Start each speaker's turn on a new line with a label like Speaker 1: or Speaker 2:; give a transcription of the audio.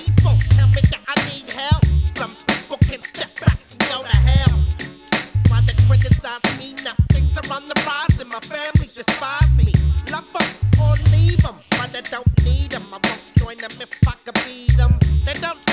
Speaker 1: people tell me that I need help. Some people can step back and go to hell. While they criticize me, now things are on the rise and my family despise me. Love them or leave them, but I don't need them. I won't join them if I could beat them. They don't